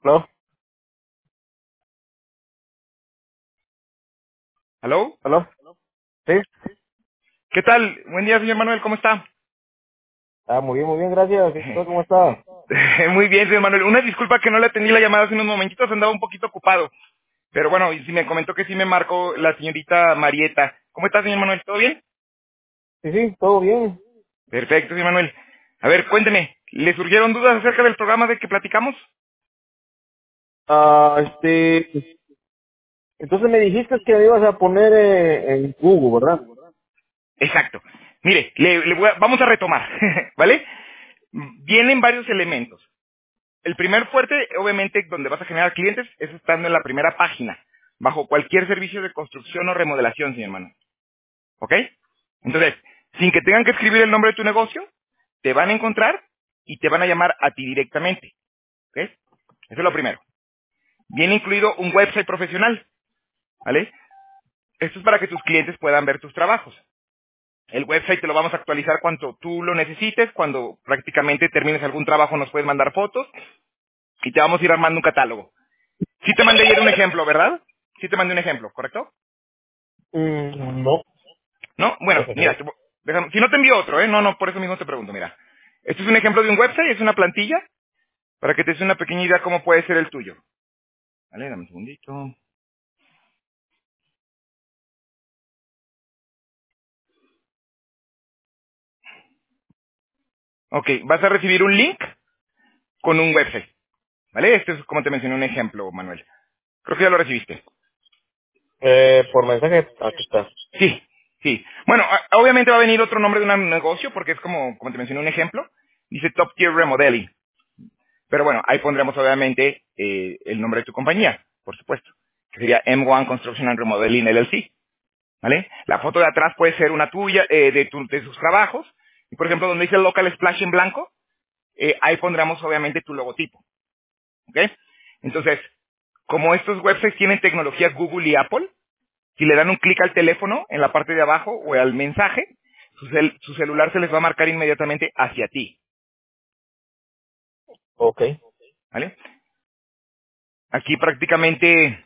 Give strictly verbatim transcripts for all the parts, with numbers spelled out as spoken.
¿Aló? ¿Aló? ¿Aló? ¿Sí? ¿Qué tal? Buen día, señor Manuel, ¿cómo está? Ah, muy bien, muy bien, gracias. ¿Y usted cómo está? Muy bien, señor Manuel. Una disculpa que no le atendí la llamada hace unos momentitos, andaba un poquito ocupado. Pero bueno, y si me comentó que sí me marcó la señorita Marieta. ¿Cómo está, señor Manuel? ¿Todo bien? Sí, sí, todo bien. Perfecto, señor Manuel. A ver, cuénteme, ¿le surgieron dudas acerca del programa de que platicamos? Ah, este... Entonces me dijiste que me ibas a poner eh, en Google, ¿verdad? Exacto. Mire, le, le voy a- vamos a retomar, ¿vale? Vienen varios elementos. El primer fuerte, obviamente, donde vas a generar clientes, es estando en la primera página, bajo cualquier servicio de construcción o remodelación, señor Manuel. ¿Ok? Entonces, sin que tengan que escribir el nombre de tu negocio, te van a encontrar y te van a llamar a ti directamente. ¿Ok? Eso es lo primero. Viene incluido un website profesional. ¿Vale? Esto es para que tus clientes puedan ver tus trabajos. El website te lo vamos a actualizar cuando tú lo necesites, cuando prácticamente termines algún trabajo nos puedes mandar fotos y te vamos a ir armando un catálogo. Sí te mandé ayer un ejemplo, ¿verdad? Sí te mandé un ejemplo, ¿correcto? Mm, no. ¿No? Bueno, Déjame mira, ver. te vo- déjame- si no te envío otro, ¿eh? No, no, por eso mismo te pregunto, mira. Este es un ejemplo de un website, es una plantilla, para que te des una pequeña idea cómo puede ser el tuyo. Vale, dame un segundito. Ok, vas a recibir un link con un website. ¿Vale? Este es como te mencioné un ejemplo, Manuel. Creo que ya lo recibiste. Eh, por mensaje, aquí está. Sí, sí. Bueno, a- obviamente va a venir otro nombre de un negocio, porque es como, como te mencioné un ejemplo. Dice Top Tier Remodeling. Pero bueno, ahí pondremos obviamente eh, el nombre de tu compañía, por supuesto, que sería M uno Construction and Remodeling L L C, ¿vale? La foto de atrás puede ser una tuya, eh, de, tu- de sus trabajos, y por ejemplo, donde dice Local Splash en blanco, eh, ahí pondremos obviamente tu logotipo, ¿ok? Entonces, como estos websites tienen tecnología Google y Apple, si le dan un clic al teléfono en la parte de abajo o al mensaje, su, cel- su celular se les va a marcar inmediatamente hacia ti, Ok. ¿vale? Aquí prácticamente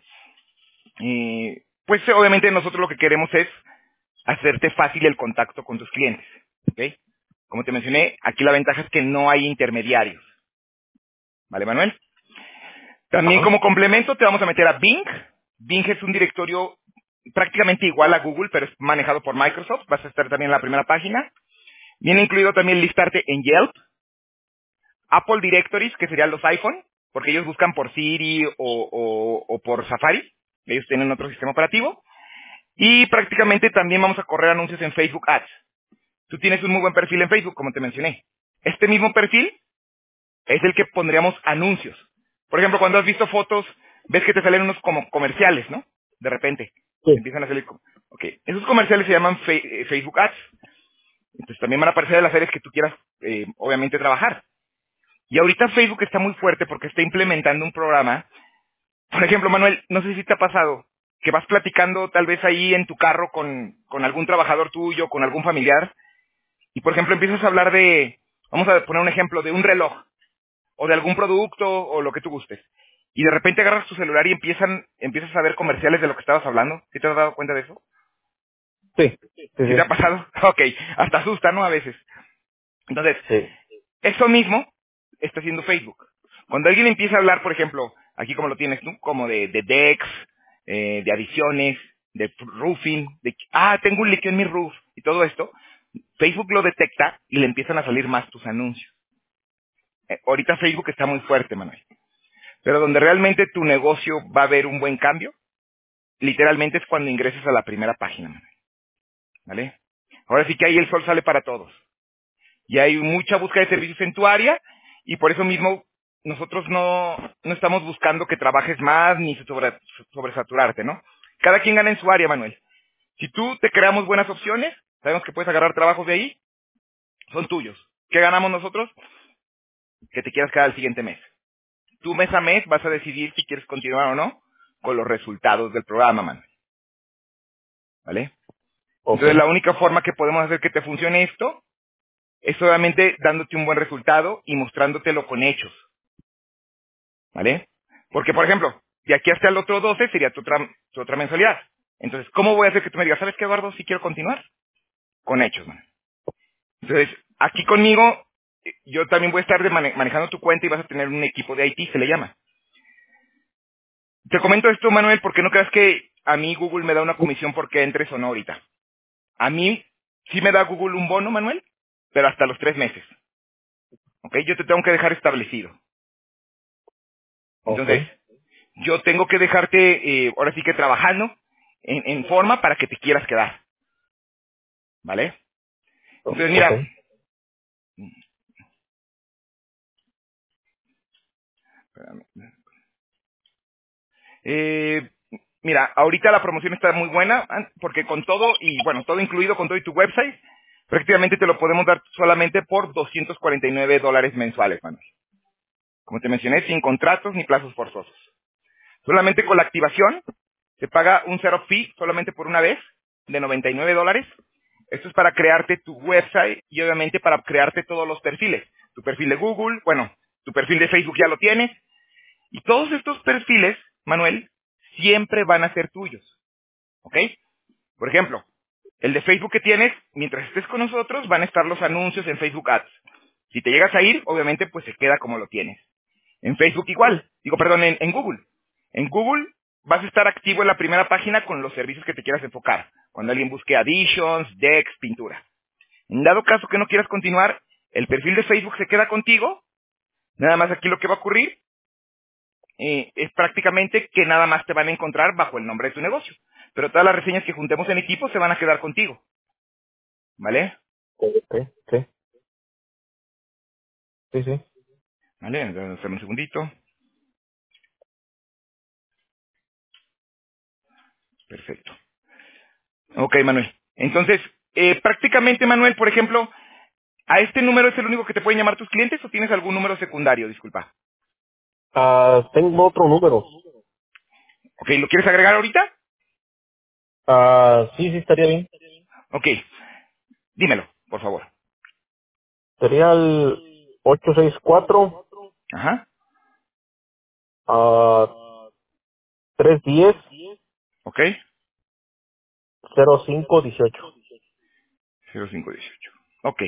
Y pues obviamente nosotros lo que queremos es hacerte fácil el contacto con tus clientes. ¿Ok? Como te mencioné, aquí la ventaja es que no hay intermediarios. ¿Vale, Manuel? También Ajá. como complemento te vamos a meter a Bing. Bing es un directorio prácticamente igual a Google, pero es manejado por Microsoft. Vas a estar también en la primera página. Viene incluido también listarte en Yelp, Apple Directories, que serían los iPhone, porque ellos buscan por Siri o, o- o por Safari. Ellos tienen otro sistema operativo. Y prácticamente también vamos a correr anuncios en Facebook Ads. Tú tienes un muy buen perfil en Facebook, como te mencioné. Este mismo perfil es el que pondríamos anuncios. Por ejemplo, cuando has visto fotos, ves que te salen unos como comerciales, ¿no? De repente. Sí. Te empiezan a salir. co- Ok. Esos comerciales se llaman Fe- eh, Facebook Ads. Entonces también van a aparecer de las áreas que tú quieras, eh, obviamente, trabajar. Y ahorita Facebook está muy fuerte porque está implementando un programa. Por ejemplo, Manuel, no sé si te ha pasado que vas platicando tal vez ahí en tu carro con, con algún trabajador tuyo, con algún familiar, y por ejemplo empiezas a hablar de, vamos a poner un ejemplo, de un reloj, o de algún producto, o lo que tú gustes. Y de repente agarras tu celular y empiezan, empiezas a ver comerciales de lo que estabas hablando. ¿Sí te has dado cuenta de eso? Sí. Sí, ¿Sí te ha sí. pasado? Ok, hasta asusta, ¿no? A veces. Entonces, Sí. eso mismo está haciendo Facebook. Cuando alguien empieza a hablar, por ejemplo, aquí como lo tienes tú, como de, de decks, eh, de adiciones, de roofing, de, ah, tengo un líquido en mi roof, y todo esto, Facebook lo detecta y le empiezan a salir más tus anuncios. Eh, ahorita Facebook está muy fuerte, Manuel. Pero donde realmente tu negocio va a ver un buen cambio, literalmente es cuando ingreses a la primera página, Manuel. ¿Vale? Ahora sí que ahí el sol sale para todos. Y hay mucha búsqueda de servicios en tu área y por eso mismo nosotros no, no estamos buscando que trabajes más ni sobre, sobresaturarte, ¿no? Cada quien gana en su área, Manuel. Si tú te creamos buenas opciones, sabemos que puedes agarrar trabajos de ahí, son tuyos. ¿Qué ganamos nosotros? Que te quieras quedar el siguiente mes. Tú mes a mes vas a decidir si quieres continuar o no con los resultados del programa, Manuel. ¿Vale? Ok. Entonces la única forma que podemos hacer que te funcione esto es solamente dándote un buen resultado y mostrándotelo con hechos. ¿Vale? Porque, por ejemplo, de aquí hasta el otro doce sería tu otra, tu otra mensualidad. Entonces, ¿cómo voy a hacer que tú me digas, ¿sabes qué, Eduardo? Si quiero continuar. Con hechos, man. Entonces, aquí conmigo, eh, yo también voy a estar de mane- manejando tu cuenta y vas a tener un equipo de I T, se le llama. Te comento esto, Manuel, porque no creas que a mí Google me da una comisión porque entres o no ahorita. A mí sí me da Google un bono, Manuel, pero hasta los tres meses. ¿Ok? Yo te tengo que dejar establecido. Ok. Entonces, yo tengo que dejarte, eh, ahora sí que trabajando en, en forma para que te quieras quedar. ¿Vale? Entonces, Ok. mira, eh, mira, ahorita la promoción está muy buena an- porque con todo y, bueno, todo incluido con todo y tu website, prácticamente te lo podemos dar solamente por doscientos cuarenta y nueve dólares mensuales, Manuel. Como te mencioné, sin contratos ni plazos forzosos. Solamente con la activación se paga un cero fee solamente por una vez de noventa y nueve dólares. Esto es para crearte tu website y obviamente para crearte todos los perfiles. Tu perfil de Google, bueno, tu perfil de Facebook ya lo tienes. Y todos estos perfiles, Manuel, siempre van a ser tuyos. ¿Ok? Por ejemplo, el de Facebook que tienes, mientras estés con nosotros, van a estar los anuncios en Facebook Ads. Si te llegas a ir, obviamente, pues se queda como lo tienes. En Facebook igual. Digo, perdón, en, en Google. En Google vas a estar activo en la primera página con los servicios que te quieras enfocar. Cuando alguien busque Additions, Dex, pintura. En dado caso que no quieras continuar, el perfil de Facebook se queda contigo. Nada más aquí lo que va a ocurrir eh, es prácticamente que nada más te van a encontrar bajo el nombre de tu negocio. Pero todas las reseñas que juntemos en equipo se van a quedar contigo. ¿Vale? Ok. Sí. Sí, sí. ¿Vale? Entonces, dame un segundito. Perfecto. Ok, Manuel. Entonces, eh, prácticamente, Manuel, por ejemplo, ¿a este número es el único que te pueden llamar tus clientes o tienes algún número secundario? Disculpa. Ah, tengo otro número. Ok, ¿lo quieres agregar ahorita? Ah, sí, sí, estaría bien. Ok, dímelo, por favor. Sería el ocho seis cuatro, Ajá, ah, tres uno cero, ok. cero cinco uno ocho. cero cinco dieciocho. Ok.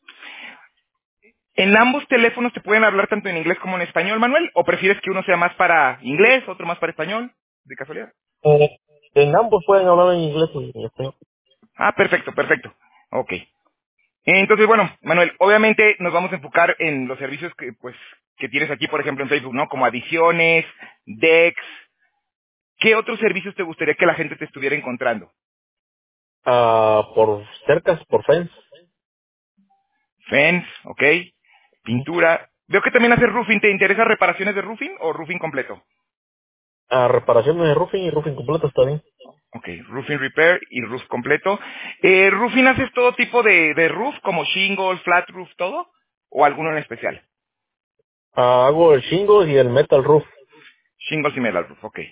¿En ambos teléfonos te pueden hablar tanto en inglés como en español, Manuel? ¿O prefieres que uno sea más para inglés, otro más para español? ¿De casualidad? Eh, en ambos pueden hablar en inglés y en español. Ah, perfecto, perfecto. Ok. Entonces, bueno, Manuel, obviamente nos vamos a enfocar en los servicios que, pues, que tienes aquí, por ejemplo, en Facebook, ¿no? Como adiciones, Dex. ¿Qué otros servicios te gustaría que la gente te estuviera encontrando? Ah, por cercas, por fence. Fence, ¿ok? Pintura. Veo que también haces roofing. ¿Te interesa reparaciones de roofing o roofing completo? Ah, reparaciones de roofing y roofing completo está bien. Ok, roofing repair y roof completo. Eh, ¿Roofing haces todo tipo de, de roof, como shingle, flat roof, todo? ¿O alguno en especial? Ah, hago el shingle y el metal roof. Shingles y metal roof, ok.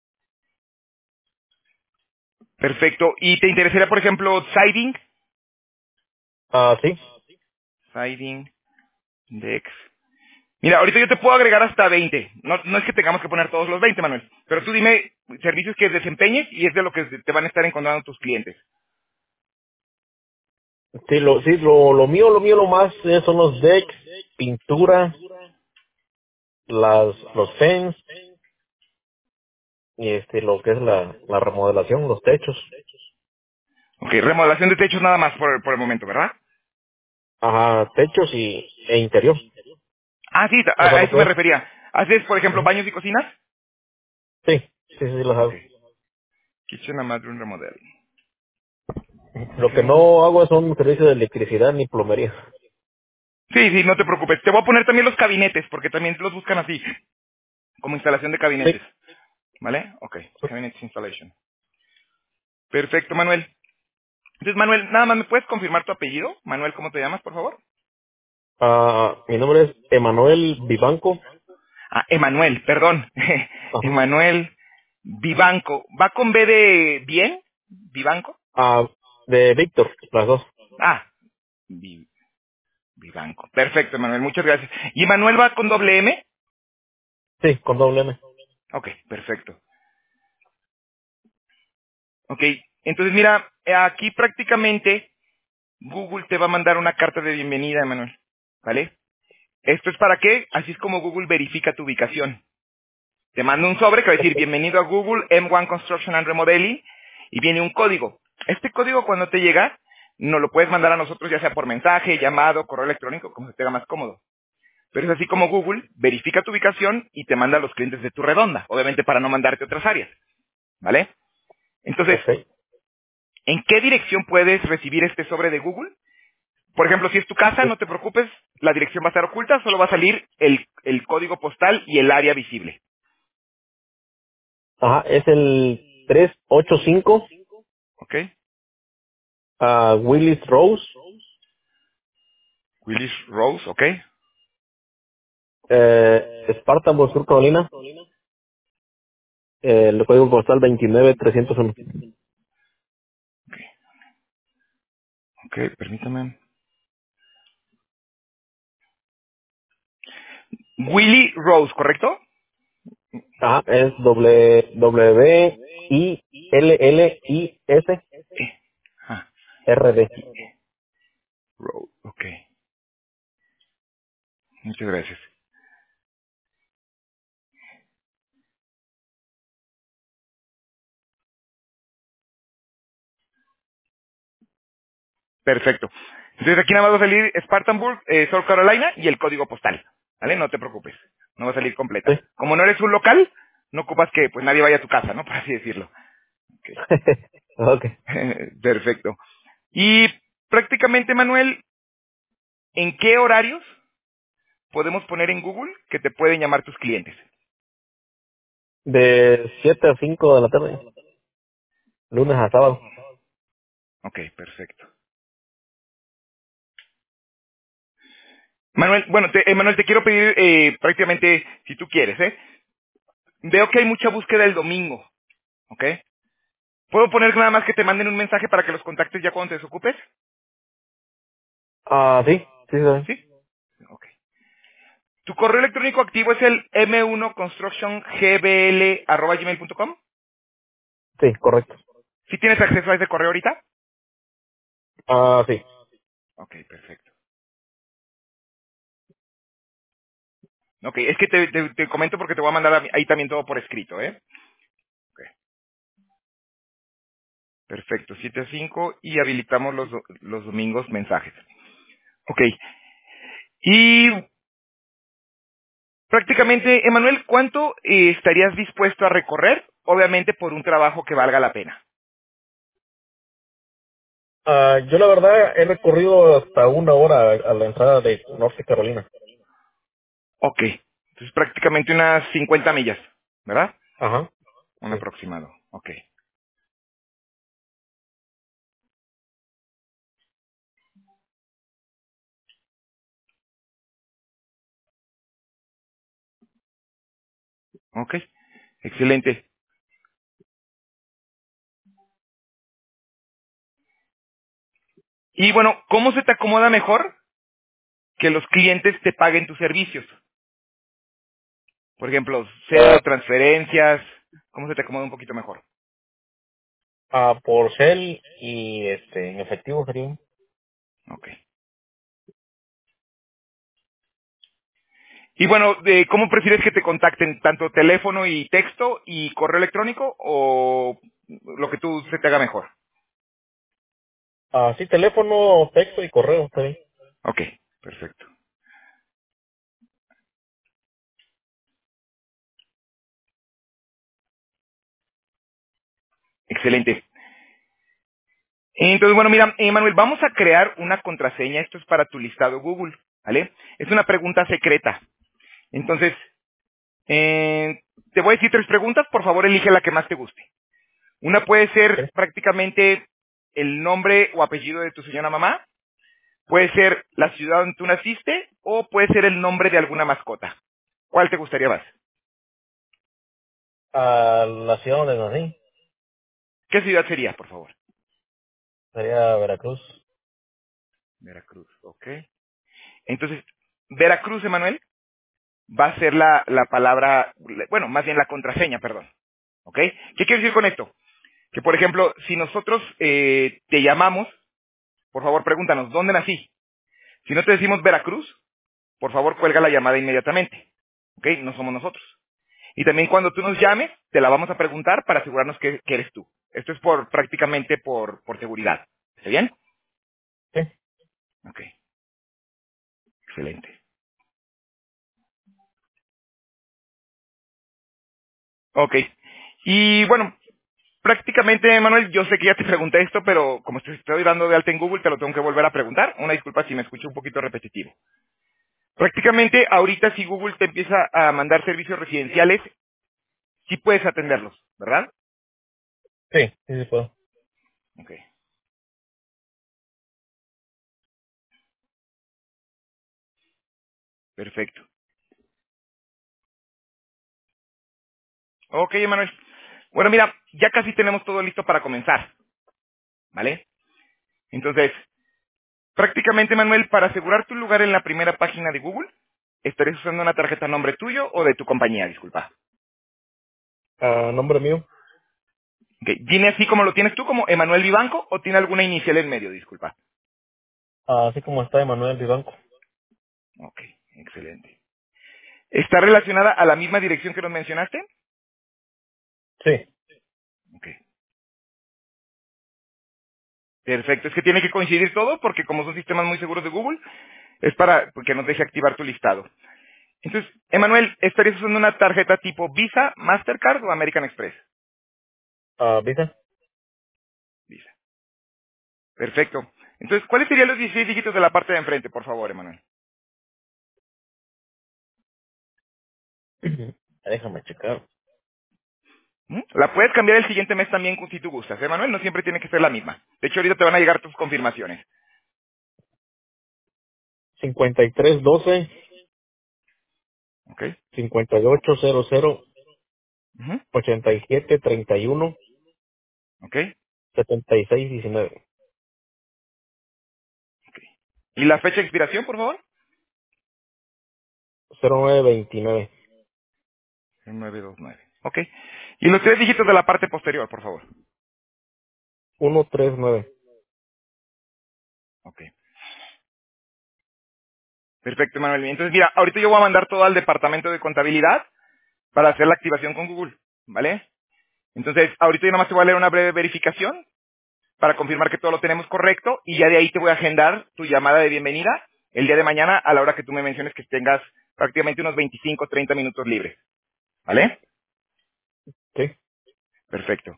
Perfecto. ¿Y te interesaría, por ejemplo, siding? Ah, sí. Siding, Dex. Mira, ahorita yo te puedo agregar hasta veinte. No, no es que tengamos que poner todos los veinte, Manuel. Pero tú dime servicios que desempeñes y es de lo que te van a estar encontrando tus clientes. Sí, lo, sí, lo, lo mío, lo mío, lo más eh, son los decks, pintura, las, los fence y este, lo que es la, la remodelación, los techos. Ok, remodelación de techos nada más por, por el momento, ¿verdad? Ajá, techos y, e interior. Ah, sí, a, O sea, a lo eso que me es. refería. ¿Haces, por ejemplo, Ujú. baños y cocinas? Sí, sí, sí, sí, los Ok. hago. Kitchen and bathroom remodel. Lo que Ok. no hago son servicios de electricidad ni plomería. Sí, sí, no te preocupes. Te voy a poner también los gabinetes, porque también los buscan así, como instalación de Sí. gabinetes. ¿Vale? Ok. Cabinets installation. Perfecto, Manuel. Entonces, Manuel, nada más me puedes confirmar tu apellido. Manuel, ¿cómo te llamas, por favor? Ah, mi nombre es Emanuel Vivanco. Ah, Emanuel, perdón. Ajá. Emanuel Vivanco. ¿Va con B de bien? ¿Vivanco? Ah, de Víctor, las dos. Ah, Vi- Vivanco. Perfecto, Emanuel, muchas gracias. ¿Y Emanuel va con doble M? Sí, con doble M. Ok, perfecto. Ok, entonces mira, aquí prácticamente Google te va a mandar una carta de bienvenida, Emanuel. ¿Vale? ¿Esto es para qué? Así es como Google verifica tu ubicación. Te manda un sobre que va a decir bienvenido a Google M uno Construction and Remodeling y viene un código. Este código cuando te llega, nos lo puedes mandar a nosotros ya sea por mensaje, llamado, correo electrónico, como se te haga más cómodo. Pero es así como Google verifica tu ubicación y te manda a los clientes de tu redonda, obviamente para no mandarte a otras áreas. ¿Vale? Entonces, Ok. ¿en qué dirección puedes recibir este sobre de Google? Por ejemplo, si es tu casa, no te preocupes, la dirección va a estar oculta, solo va a salir el, el código postal y el área visible. Ajá, es el trescientos ochenta y cinco ¿Ok? a Willis Rose, Willis Rose, ¿ok? eh, Spartanburg, Sur Carolina, eh, el código postal veintinueve trescientos uno. Ok, permítame. Willy Rose, ¿correcto? Ajá, es W, W, I, L, L, I, S, Eh, ah, R, D. Rose, ok. Muchas gracias. Perfecto. Entonces aquí nada más va a salir Spartanburg, eh, South Carolina y el código postal. ¿Vale? No te preocupes. No va a salir Sí. completa. Como no eres un local, no ocupas que pues nadie vaya a tu casa, ¿no? Por así decirlo. Ok. Ok. Perfecto. Y prácticamente, Manuel, ¿en qué horarios podemos poner en Google que te pueden llamar tus clientes? De siete a cinco de la tarde, lunes a sábado. Ok, perfecto. Manuel, bueno, te, eh, Manuel, te quiero pedir eh, prácticamente, si tú quieres, ¿eh? Veo que hay mucha búsqueda el domingo, ¿ok? ¿Puedo poner nada más que te manden un mensaje para que los contactes ya cuando te desocupes? Ah, sí, sí, sí, ¿Sí? Ok. ¿Tu correo electrónico activo es el m uno construction g b l arroba gmail punto com? sí, correcto. ¿Sí tienes acceso a ese correo ahorita? Ah, sí. Ok, perfecto. Ok, es que te, te- te comento porque te voy a mandar a- ahí también todo por escrito, ¿eh? Ok, perfecto, siete a cinco y habilitamos los, do- los domingos mensajes. Ok, y prácticamente, Emanuel, ¿cuánto eh, estarías dispuesto a recorrer? Obviamente por un trabajo que valga la pena. Ah, yo la verdad he recorrido hasta una hora a la entrada de Norte Carolina. Ok, entonces prácticamente unas cincuenta millas, ¿verdad? Ajá, Un sí. aproximado, ok. Ok, excelente. Y bueno, ¿cómo se te acomoda mejor que los clientes te paguen tus servicios? Por ejemplo, sea transferencias, ¿cómo se te acomoda un poquito mejor? Ah, por cel y este, en efectivo sería. Ok. Y bueno, de- ¿cómo prefieres que te contacten? ¿Tanto teléfono y texto y correo electrónico o lo que tú se te haga mejor? Ah, sí, teléfono, texto y correo, está bien. Ok, perfecto. Excelente. Entonces, bueno, mira, eh, Manuel, vamos a crear una contraseña. Esto es para tu listado Google, ¿vale? Es una pregunta secreta. Entonces, eh, te voy a decir tres preguntas. Por favor, elige la que más te guste. Una puede Sí. ser prácticamente el nombre o apellido de tu señora mamá. Puede ser la ciudad donde tú naciste o puede ser el nombre de alguna mascota. ¿Cuál te gustaría más? A la ciudad donde nací, ¿Qué ciudad sería, por favor? sería Veracruz. Veracruz, ok. Entonces, Veracruz, Emanuel. va a ser la, la palabra, bueno, más bien la contraseña, perdón. ¿Ok? ¿Qué quiero decir con esto? Que, por ejemplo, si nosotros eh, te llamamos, por favor, pregúntanos, ¿dónde nací? Si no te decimos Veracruz, por favor, cuelga la llamada inmediatamente. ¿Ok? No somos nosotros. Y también cuando tú nos llames, te la vamos a preguntar para asegurarnos que, que eres tú. Esto es por prácticamente por, por seguridad. ¿Está bien? Sí. Ok, excelente. Ok. Y bueno, prácticamente, Manuel, yo sé que ya te pregunté esto, pero como te estoy dando de alta en Google, te lo tengo que volver a preguntar. Una disculpa si me escucho un poquito repetitivo. Prácticamente, ahorita si Google te empieza a mandar servicios residenciales, sí puedes atenderlos, ¿verdad? Sí, sí, sí puedo. Ok, perfecto. Ok, Manuel. Bueno, mira, ya casi tenemos todo listo para comenzar, ¿vale? Entonces, prácticamente, Manuel, para asegurar tu lugar en la primera página de Google, estarías usando una tarjeta a nombre tuyo o de tu compañía, disculpa. Ah, nombre mío. Ok, ¿viene así como lo tienes tú, como Emanuel Vivanco, o tiene alguna inicial en medio, disculpa? Ah, así como está Emanuel Vivanco. Ok, excelente. ¿Está relacionada a la misma dirección que nos mencionaste? Sí. Ok, perfecto. Es que tiene que coincidir todo porque como son sistemas muy seguros de Google, es para que nos deje activar tu listado. Entonces, Emanuel, ¿estarías usando una tarjeta tipo Visa, Mastercard o American Express? Ah, ¿visa? Visa. Perfecto. Entonces, ¿cuáles serían los dieciséis dígitos de la parte de enfrente, por favor, Emanuel? Déjame checar. ¿Mm? La puedes cambiar el siguiente mes también si tú gustas, ¿eh, Emanuel? No siempre tiene que ser la misma. De hecho, ahorita te van a llegar tus confirmaciones. cincuenta y tres doce, ¿Ok? cincuenta y ocho cero cero, Ujú. ochenta y siete treinta y uno, ¿Ok? setenta y seis diecinueve. ¿Y la fecha de expiración, por favor? cero nueve veintinueve. nueve dos nueve. ¿Ok? Y los tres dígitos de la parte posterior, por favor. ciento treinta y nueve. Ok. Perfecto, Emanuel. Entonces, mira, ahorita yo voy a mandar todo al departamento de contabilidad para hacer la activación con Google, ¿vale? Entonces, ahorita yo nada más te voy a leer una breve verificación para confirmar que todo lo tenemos correcto y ya de ahí te voy a agendar tu llamada de bienvenida el día de mañana a la hora que tú me menciones que tengas prácticamente unos veinticinco, treinta minutos libres, ¿vale? Sí. Perfecto.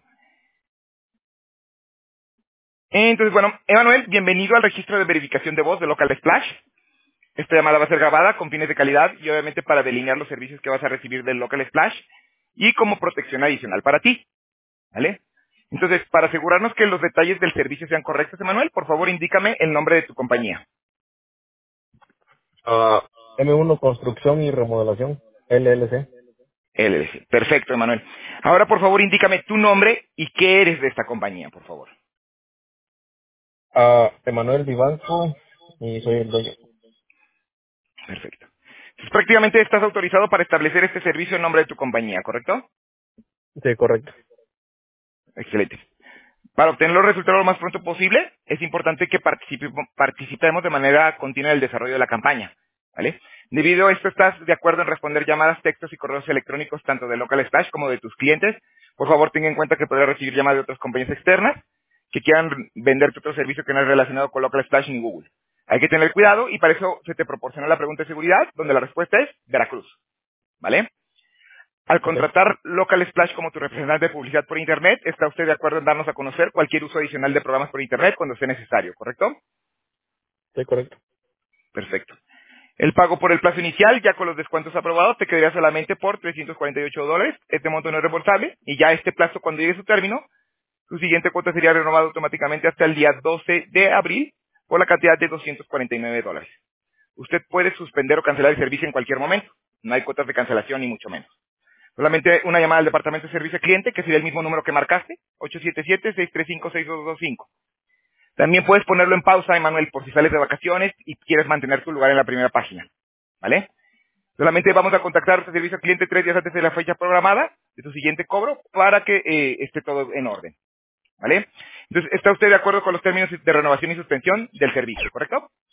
Entonces, bueno, Emanuel, bienvenido al registro de verificación de voz de Local Splash. Esta llamada va a ser grabada con fines de calidad y obviamente para delinear los servicios que vas a recibir del Local Splash y como protección adicional para ti, ¿vale? Entonces, para asegurarnos que los detalles del servicio sean correctos, Emanuel, por favor indícame el nombre de tu compañía. Ah, M uno Construcción y Remodelación, L L C. L L C. Perfecto, Emanuel. Ahora, por favor, indícame tu nombre y qué eres de esta compañía, por favor. Ah, Emanuel Vivanco y soy el dueño. Perfecto. Entonces, prácticamente estás autorizado para establecer este servicio en nombre de tu compañía, ¿correcto? Sí, correcto. Excelente. Para obtener los resultados lo más pronto posible, es importante que participe- participemos de manera continua en el desarrollo de la campaña, ¿vale? Debido a esto, ¿estás de acuerdo en responder llamadas, textos y correos electrónicos tanto de Local Splash como de tus clientes? Por favor, ten en cuenta que podrás recibir llamadas de otras compañías externas que quieran venderte otro servicio que no es relacionado con Local Splash ni Google. Hay que tener cuidado y para eso se te proporciona la pregunta de seguridad, donde la respuesta es Veracruz, ¿vale? Al Ok. contratar Local Splash como tu representante de publicidad por Internet, ¿está usted de acuerdo en darnos a conocer cualquier uso adicional de programas por Internet cuando sea necesario, correcto? Sí, correcto. Perfecto. El pago por el plazo inicial, ya con los descuentos aprobados, te quedaría solamente por trescientos cuarenta y ocho dólares. Este monto no es reembolsable y ya este plazo, cuando llegue a su término, su siguiente cuota sería renovada automáticamente hasta el día doce de abril por la cantidad de doscientos cuarenta y nueve dólares. Usted puede suspender o cancelar el servicio en cualquier momento. No hay cuotas de cancelación ni mucho menos. Solamente una llamada al departamento de servicio al cliente, que sería el mismo número que marcaste, ocho siete siete, seis tres cinco, seis dos dos cinco. También puedes ponerlo en pausa, Emanuel, por si sales de vacaciones y quieres mantener tu lugar en la primera página. ¿Vale? Solamente vamos a contactar a este servicio al cliente tres días antes de la fecha programada de su siguiente cobro para que eh, esté todo en orden. ¿Vale? Entonces, ¿está usted de acuerdo con los términos de renovación y suspensión del servicio, correcto?